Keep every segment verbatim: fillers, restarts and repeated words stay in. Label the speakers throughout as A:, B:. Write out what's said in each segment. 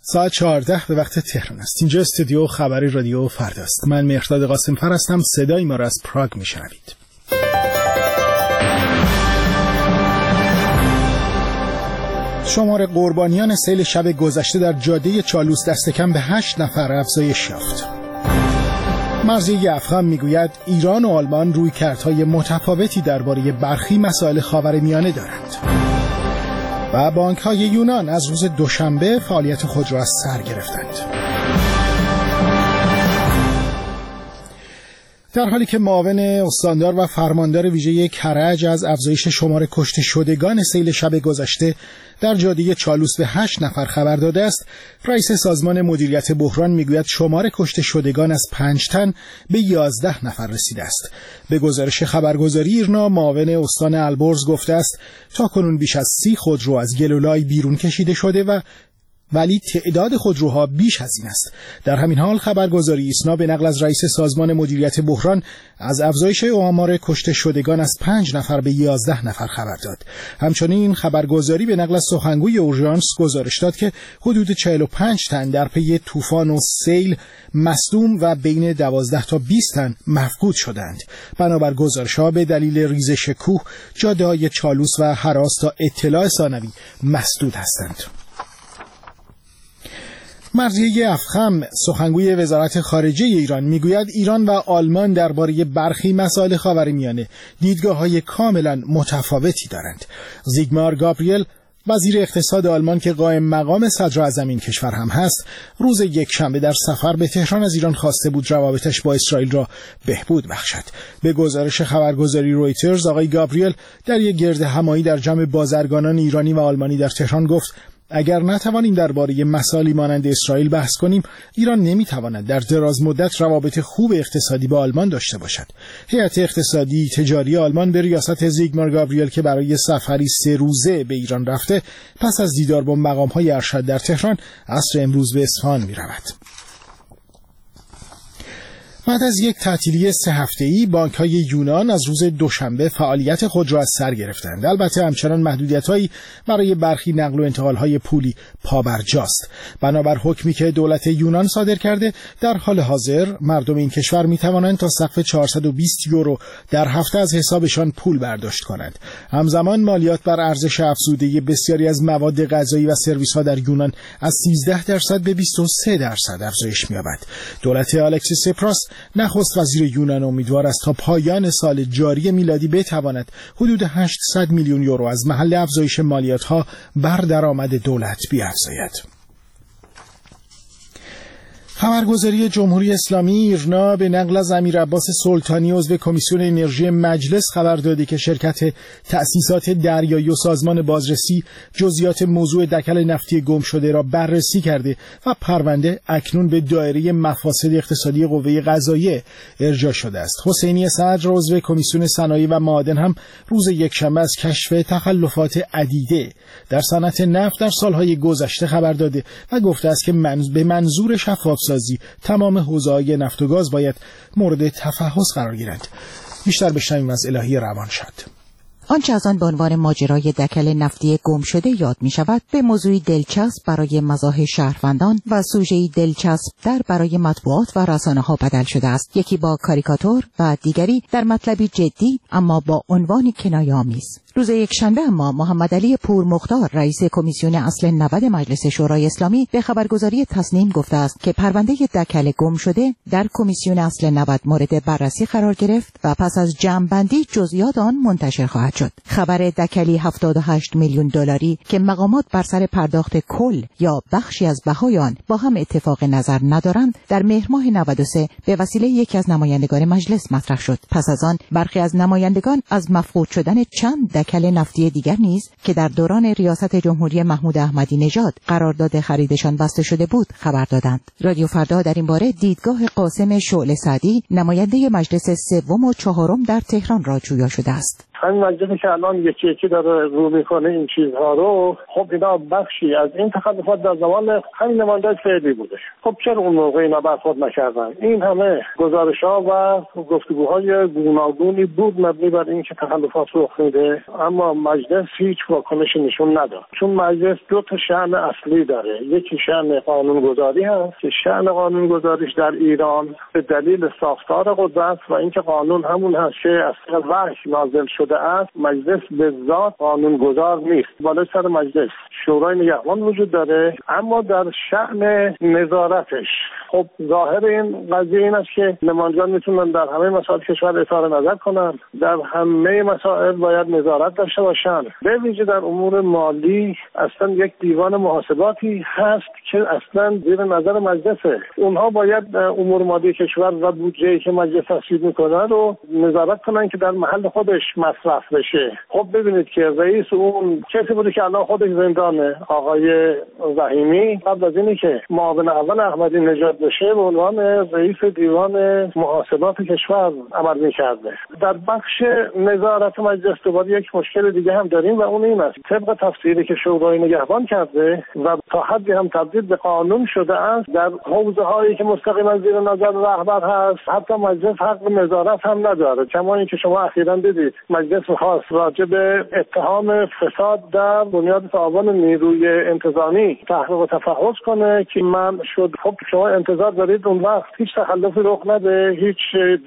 A: ساعت چهارده به وقت تهران است. اینجا استودیو خبری رادیو فردا است. من مهرداد قاسم‌فر هستم. صدای ما را از پراگ میشنوید. شمار قربانیان سیل شب گذشته در جاده چالوس دست کم به هشت نفر افزایش یافت. مرزی افغان میگوید ایران و آلمان رویکردهای متفاوتی درباره برخی مسائل خاورمیانه دارند. و بانک‌های یونان از روز دوشنبه فعالیت خود را از سر گرفتند. در حالی که معاون استاندار و فرماندار ویژه کرج از افزایش شمار کشته شدگان سیل شب گذشته در جاده چالوس به هشت نفر خبر داده است، رئیس سازمان مدیریت بحران میگوید شمار کشته شدگان از پنج تن به یازده نفر رسیده است. به گزارش خبرگزاری ایرنا، معاون استان البرز گفته است تا کنون بیش از سی خودرو از گلولای بیرون کشیده شده و ولی تعداد خودروها بیش از این است. در همین حال خبرگزاری ایسنا به نقل از رئیس سازمان مدیریت بحران از افزایش آمار کشته شدگان از پنج نفر به یازده نفر خبر داد. همچنین خبرگزاری به نقل از سخنگوی اورژانس گزارش داد که حدود چهل و پنج تن در پی طوفان و سیل مصدوم و بین دوازده تا بیست تن مفقود شدند. بنابر گزارش‌ها به دلیل ریزش کوه جاده‌های چالوس و هراس تا اطلاع ثانوی مسدود هستند. مرزیه افخم، سخنگوی وزارت خارجه ایران، میگوید ایران و آلمان درباره برخی مسائل خاورمیانه دیدگاه‌های کاملا متفاوتی دارند. زیگمار گابریل، وزیر اقتصاد آلمان که قائم مقام صدر اعظم این کشور هم هست، روز یکشنبه در سفر به تهران از ایران خواسته بود روابطش با اسرائیل را بهبود بخشد. به گزارش خبرگزاری رویترز، آقای گابریل در یک گرد همایی در جمع بازرگانان ایرانی و آلمانی در تهران گفت اگر نتوانیم درباره مسائلی مانند اسرائیل بحث کنیم، ایران نمیتواند در دراز مدت روابط خوب اقتصادی با آلمان داشته باشد. هیئت اقتصادی تجاری آلمان به ریاست زیگمار گابریل که برای سفری سه روزه به ایران رفته، پس از دیدار با مقام‌های ارشد در تهران، عصر امروز به اصفهان می‌رود. بعد از یک تعطیلی سه هفته‌ای، بانک‌های یونان از روز دوشنبه فعالیت خود را از سر گرفتند. البته همچنان محدودیت‌هایی برای برخی نقل و انتقال‌های پولی پابرجاست. بنابر حکمی که دولت یونان صادر کرده، در حال حاضر مردم این کشور می‌توانند تا سقف چهارصد و بیست یورو در هفته از حسابشان پول برداشت کنند. همزمان مالیات بر ارزش افزوده بسیاری از مواد غذایی و سرویس‌ها در یونان از سیزده درصد به بیست و سه درصد افزایش می‌یابد. دولت الکسیس سیپراس، نخست وزیر یونان، امیدوار است تا پایان سال جاری میلادی بتواند حدود هشتصد میلیون یورو از محل افزایش مالیات‌ها بر درآمد دولت بیفزاید. خبرگزاری جمهوری اسلامی ایرنا به نقل از امیر عباس سلطانی عضو کمیسیون انرژی مجلس خبر داده که شرکت تأسیسات دریایی و سازمان بازرسی جزئیات موضوع دکل نفتی گم شده را بررسی کرده و پرونده اکنون به دایره مفاسد اقتصادی قوه قضاییه ارجاع شده است. حسینی صدر عضو کمیسیون صنایع و معادن هم روز یکشنبه از کشف تخلفات عدیده در صنعت نفت در سالهای گذشته خبر داده و گفته است که منظ... به منظور شفاف سازی تمام حوزه‌های نفت و گاز باید مورد تفحص قرار گیرند. بیشتر بشنویم از الهی روانشاد.
B: آنچه از آن به عنوان ماجرای دکل نفتی گم شده یاد می شود به موضوعی دلچسب برای مزاح شهروندان و سوژه‌ای دلچسب در برای مطبوعات و رسانه ها بدل شده است، یکی با کاریکاتور و دیگری در مطلبی جدی اما با عنوانی کنایه‌آمیز. روز یکشنبه اما محمد علی پورمختار، رئیس کمیسیون اصل نود مجلس شورای اسلامی، به خبرگزاری تصنیم گفته است که پرونده دکل گم شده در کمیسیون اصل نود مورد بررسی قرار گرفت و پس از جمع‌بندی جزئیات آن منتشر خواهد شد. خبر دکلی هفتاد و هشت میلیون دلاری که مقامات بر سر پرداخت کل یا بخشی از بهای آن با هم اتفاق نظر ندارند، در مهر ماه نود و سه به وسیله یکی از نمایندگان مجلس مطرح شد. پس از آن برخی از نمایندگان از مفقود شدن چند دکل نفتی دیگر نیز که در دوران ریاست جمهوری محمود احمدی نژاد قرارداد خریدشان بسته شده بود خبر دادند. رادیو فردا در این باره دیدگاه قاسم شعله سعدی، نماینده مجلس سوم و چهارم در تهران را جویا شده است.
C: همین مجلسی که الان یکی یکی داره رو میکنه این چیزها رو، خب اینا بخشی از این تخلفات در زمان همین نمایندگی فعلی بوده. خب چرا اون موقع اینا برخورد نکردن؟ این همه گزارش‌ها و گفتگوهای گوناگونی بود مبنی بر اینکه تخلفات رخ میده، اما مجلس هیچ واکنشی نشون نداد. چون مجلس دو تا شأن اصلی داره، یکی شأن قانونگذاری هست که شأن قانونگذاریش در ایران به دلیل ساختار قدرت و اینکه قانون همون هست که از وحی نازل شده است، مجلس به ذات قانونگذار نیست. بالای سر مجلس شورای نگهبان وجود داره، اما در شأن نظارتش خب ظاهر این قضیه این است که نمایندگان میتونن در همه مسائل کشور اظهار نظر کنن، در همه مسائل باید نظارت داشته باشن. به ویژه در امور مالی اصلا یک دیوان محاسباتی هست که اصلا زیر نظر مجلسه. اونها باید امور مالی کشور و بودجه‌ای که مجلس تصویب میکنه رو نظارت کنن که در محل خودش مصرف بشه. خب ببینید که رئیس اون کسی بوده که الان خودش زندانه، آقای رحیمی، قبل از اینی که معاون اول احمدی نژاد بشه به عنوان رئیس دیوان محاسبات کشور عمل میکرده. در بخش نظارت مجلس دوباره یک مشکل دیگه هم داریم و اون این است، طبق تفسیری که شورای نگهبان کرده و تا حدی هم تبدیل به قانون شده است، در حوزه هایی که مستقیما زیر نظر رهبر هست حتی مجلس حق نظارت هم نداره. کما اینکه شما اخیراً دیدید مجلس می‌خواست راجع به اتهام فساد در بنیاد تعاون نیروی انتظامی تحقیق و تفحص کنه که من شد. خب شما انتظار دارید اون وقت هیچ تخلفی رخ نده، هیچ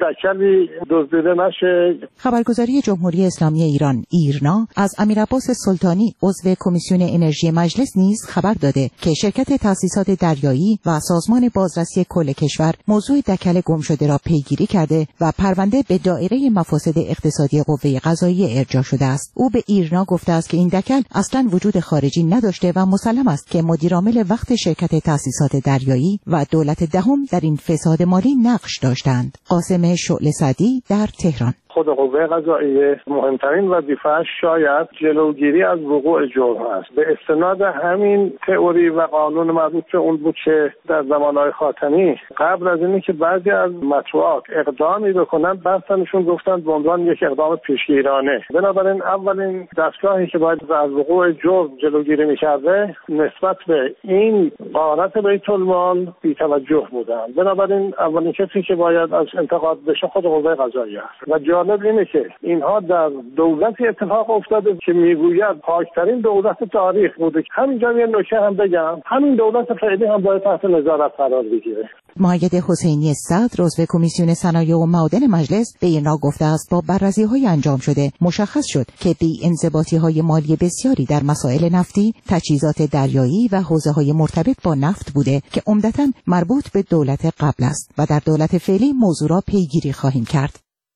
C: دکلی دزدیده نشه.
B: خبرگزاری جمهوری اسلامی ایران ایرنا از امیرعباس سلطانی عضو کمیسیون انرژی مجلس نیز خبر داده که شرکت تأسیسات دریایی و سازمان بازرسی کل کشور موضوع دکل گم شده را پیگیری کرده و پرونده به دایره مفاسد اقتصادی قوه قضاییه ارجاع شده است. او به ایرنا گفته است که این دکل اصلا وجود خارجی نداشته و مسلم است که مدیرعامل وقت شرکت تأسیسات دریایی و دولت دهم در این فساد مالی نقش داشتند. قاسم شعله سعدی در تهران.
C: خود قوه قضاییه مهمترین وظیفه‌اش شاید جلوگیری از وقوع جرم است. به استناد همین تئوری و قانون مربوط به اون بود که در زمانهای خاتمی قبل از اینی که بعضی از مطبوعات اقدامی بکنن بحثنشون گفتن به عنوان یک اقدام پیشگیرانه. بنابراین اولین دستگاهی که باید از وقوع جرم جلوگیری می‌کرده نسبت به این غارت بیت المال بی‌توجه بودن. بنابراین اولین کسی که باید از انتقاد بشه خود قوه قضاییه است. و جالب اینه که اینها در دولتی اتفاق افتاده که میگوید پاکترین دولت تاریخ بوده. همینجا یه نکته هم بگم، همین دولت فعلی هم باید تحت نظارت قرار بگیره.
B: مؤید حسینی صدر عضو کمیسیون صنایع و معادن مجلس به ایرنا گفته است با بررسی‌های انجام شده مشخص شد که بی‌انضباطی‌های مالی بسیاری در مسائل نفتی، تجهیزات دریایی و حوزه‌های مرتبط با نفت بوده که عمدتاً مربوط به دولت قبل است و در دولت فعلی موضوع را پیگیری خواهیم کرد.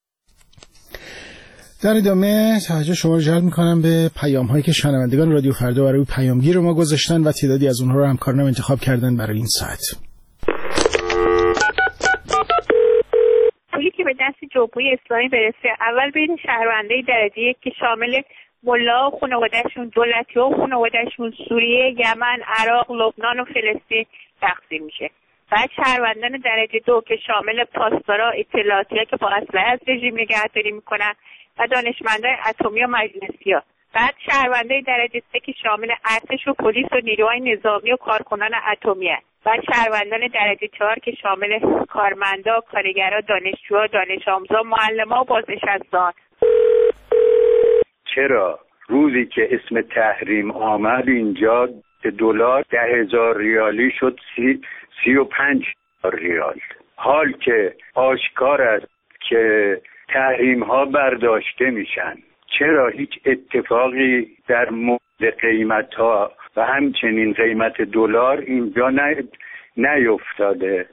A: در ادامه توجه شما رو جلب می‌کنم به پیام‌هایی که شنوندگان رادیو فردا برای پیامگیر ما گذاشتن و تعدادی از اونها رو همکارانم انتخاب کردن برای این ساعت.
D: پولی که به دست جمهوری اسلامی برسه اول بین شهروندای درجه یک که شامل ملا و خانواده‌شون، دولتی و خانواده‌شون، سوریه، یمن، عراق، لبنان و فلسطین تقسیم میشه. بعد شهروندان درجه دو که شامل پاسدارا، اطلاعاتی‌ها که با اسلحه از رژیم نگهداری میکنن و دانشمندان اتمی و مجلسی‌ها. بعد شهروندای درجه سه که شامل ارتش و پلیس و نیروهای نظامی و کارکنان اتمی هست. بعد شهروندان درجه چهار که شامل کارمندا، کارگرا، دانشجوها، دانش آموزا، معلما و بازنشسته‌ان.
E: چرا روزی که اسم تحریم آمد اینجا دلار ده هزار ریالی شد سی, سی و پنج ریال، حال که آشکار است که تحریم ها برداشته میشن؟ چرا هیچ اتفاقی در مورد قیمت ها و همچنین قیمت دلار اینجا نیفتاده؟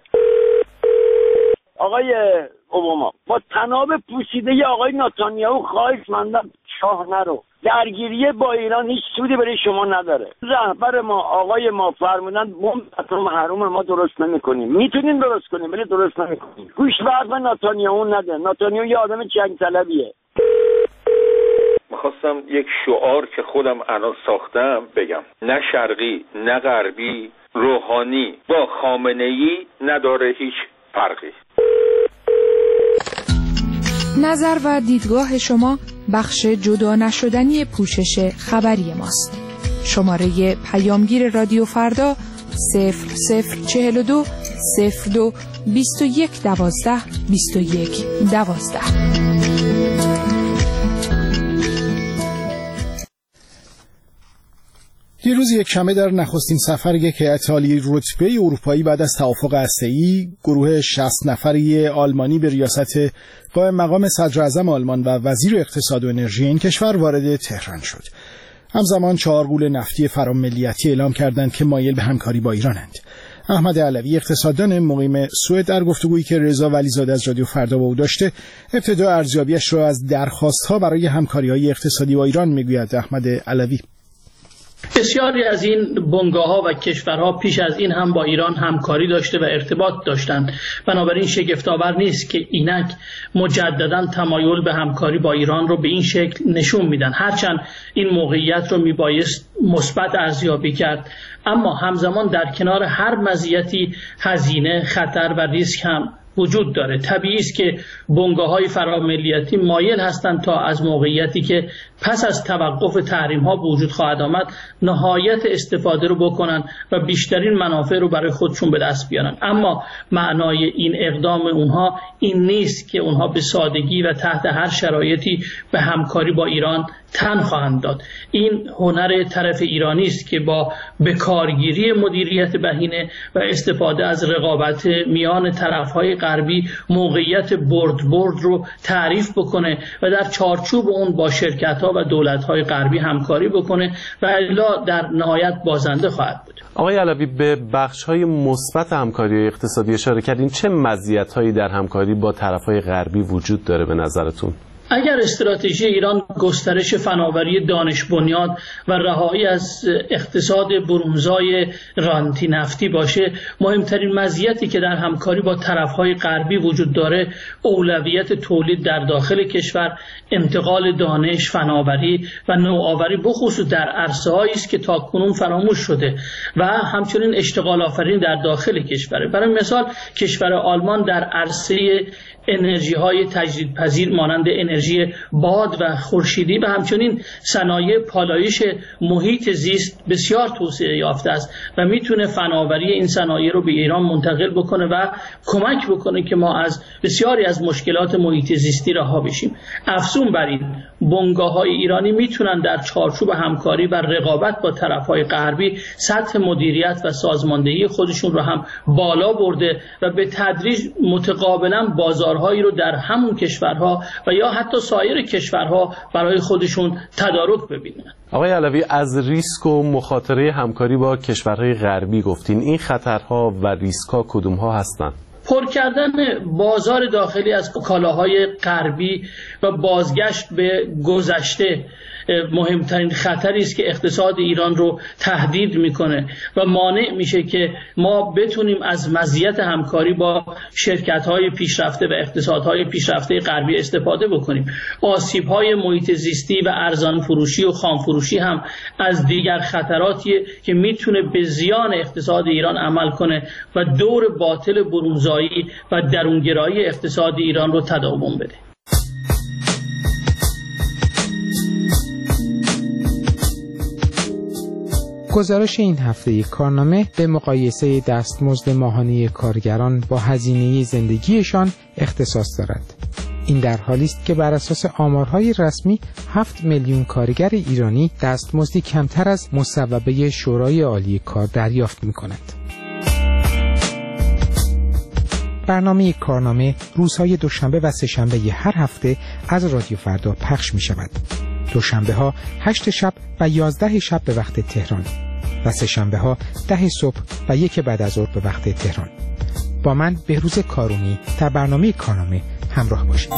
F: آقای اوباما با تناب پوسیده ی آقای نتانیاهو خواهش مندم شاه نرو، درگیری با ایران هیچ سودی برای شما نداره. رهبر ما آقای ما فرمودن بمب اتم حروم ما درست نمی‌کنیم. میتونیم درست کنیم ولی درست نمی‌کنیم. گوش به حرف نتانیاهو نده. نتانیاهو یه آدم جنگ طلبیه.
G: میخواستم یک شعار که خودم الان ساختم بگم: نه شرقی نه غربی، روحانی با خامنه‌ای نداره هیچ فرقی.
H: نظر و دیدگاه شما بخش جدا نشدنی پوشش خبری ماست. شماره پیامگیر رادیو فردا صفر صفر چهل و دو صفر دو بیست و یک دوازده بیست و یک دوازده.
A: دیروز یک شنبه در نخستین سفر یک هیئت عالی رتبه اروپایی بعد از توافق هسته‌ای، گروه شصت نفری آلمانی به ریاست قائم مقام صدر اعظم آلمان و وزیر اقتصاد و انرژی این کشور وارد تهران شد. همزمان چهار غول نفتی فراملیتی اعلام کردند که مایل به همکاری با ایرانند. احمد علوی اقتصاددان مقیم سوئد در گفتگویی که رضا ولیزاده از رادیو فردا با او داشته، ابتدا ارزیابیش را از درخواست‌ها برای همکاری‌های اقتصادی با ایران میگوید. احمد علوی:
I: بسیاری از این بنگاه‌ها و کشورها پیش از این هم با ایران همکاری داشته و ارتباط داشتند، بنابراین شگفت‌آور نیست که اینک مجدداً تمایل به همکاری با ایران رو به این شکل نشون میدن. هرچند این موقعیت رو میبایست مثبت ارزیابی کرد، اما همزمان در کنار هر مزیتی هزینه، خطر و ریسک هم وجود داره. طبیعی است که بنگاه‌های فراملیتی مایل هستند تا از موقعیتی که پس از توقف تحریم‌ها به وجود خواهد آمد نهایت استفاده رو بکنن و بیشترین منافع رو برای خودشون به دست بیارن. اما معنای این اقدام اونها این نیست که اونها به سادگی و تحت هر شرایطی به همکاری با ایران تن خواهند داد. این هنر طرف ایرانی است که با بکارگیری مدیریت بهینه و استفاده از رقابت میان طرف‌های غربی موقعیت برد برد رو تعریف بکنه و در چارچوب اون با شرکت‌ها و دولت‌های غربی همکاری بکنه و الا در نهایت بازنده خواهد بود.
J: آقای علوی، به بخش‌های مثبت همکاری اقتصادی اشاره کردین. چه مزیت‌هایی در همکاری با طرف‌های غربی وجود داره به نظرتون؟
I: اگر استراتژی ایران گسترش فناوری دانش بنیاد و رهایی از اقتصاد برونزای رانتی نفتی باشه، مهمترین مزیتی که در همکاری با طرف‌های غربی وجود داره اولویت تولید در داخل کشور، انتقال دانش، فناوری و نوآوری بخصوص در عرصه‌هایی است که تاکنون فراموش شده و همچنین اشتغال آفرین در داخل کشور. برای مثال کشور آلمان در عرصه انرژی های تجدیدپذیر مانند انرژی باد و خورشیدی و همچنین صنایع پالایش محیط زیست بسیار توسعه یافته است و میتونه فناوری این صنایع رو به ایران منتقل بکنه و کمک بکنه که ما از بسیاری از مشکلات محیط زیستی رها بشیم. افزون بر این، بنگاه‌های ایرانی میتونن در چارچوب همکاری و رقابت با طرف‌های غربی سطح مدیریت و سازماندهی خودشون رو هم بالا برده و به تدریج متقابلا بازارهایی رو در همون کشورها و یا حتی سایر کشورها برای خودشون تدارک ببینن.
J: آقای علوی، از ریسک و مخاطره همکاری با کشورهای غربی گفتین. این خطرها و ریسک‌ها کدوم‌ها هستند؟
I: پر کردن بازار داخلی از کالاهای غربی و بازگشت به گذشته مهمترین خطری است که اقتصاد ایران رو تهدید میکنه و مانع میشه که ما بتونیم از مزیت همکاری با شرکت‌های پیشرفته و اقتصادهای پیشرفته غربی استفاده بکنیم. آسیب‌های محیط زیستی و ارزان فروشی و خام فروشی هم از دیگر خطراتیه که میتونه به زیان اقتصاد ایران عمل کنه و دور باطل برونزایی و درونگرایی اقتصاد ایران رو تداوم بده.
K: گزارش این هفته کارنامه به مقایسه دستمزد ماهانه کارگران با هزینه زندگیشان اختصاص دارد. این در حالی است که بر اساس آمارهای رسمی هفت میلیون کارگر ایرانی دستمزدی کمتر از مصوبه شورای عالی کار دریافت می‌کند. برنامه کارنامه روزهای دوشنبه و سه‌شنبه هر هفته از رادیو فردا پخش می‌شود. دوشنبه ها هشت شب و یازده شب به وقت تهران و سه شنبه ها ده صبح و یک بعد از ظهر به وقت تهران. با من بهروز کارونی در برنامه کارنامه همراه باشید.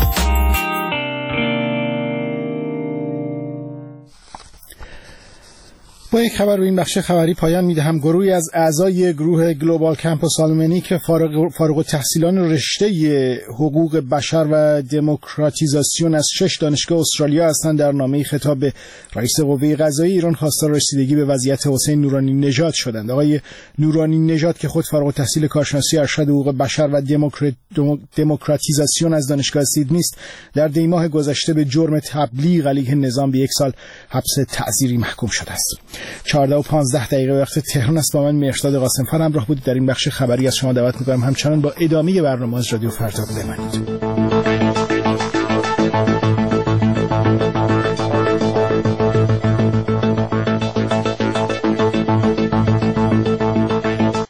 A: با یک خبر به این بخش خبری پایان میدهم. گروهی از اعضای گروه گلوبال کمپ سالمنی که فارغ, فارغ التحصیلان رشته حقوق بشر و دموکراتیزاسیون از شش دانشگاه استرالیا هستند در نامه‌ای خطاب به رئیس قوه قضاییه ایران خواستار رسیدگی به وضعیت حسین نورانی نژاد شدند. آقای نورانی نژاد که خود فارغ التحصیل کارشناسی ارشد حقوق بشر و دموکراتیزاسیون از دانشگاه سیدنی است، در دی ماه گذشته به جرم تبلیغ علیه نظام به یک سال حبس تعزیری محکوم شده است. چهارده و پانزده دقیقه وقت تهران است. با من مهرداد قاسم‌فر همراه بودید. در این بخش خبری از شما دعوت می‌کنم همچنان با ادامه برنامه از رادیو فردا بمانید.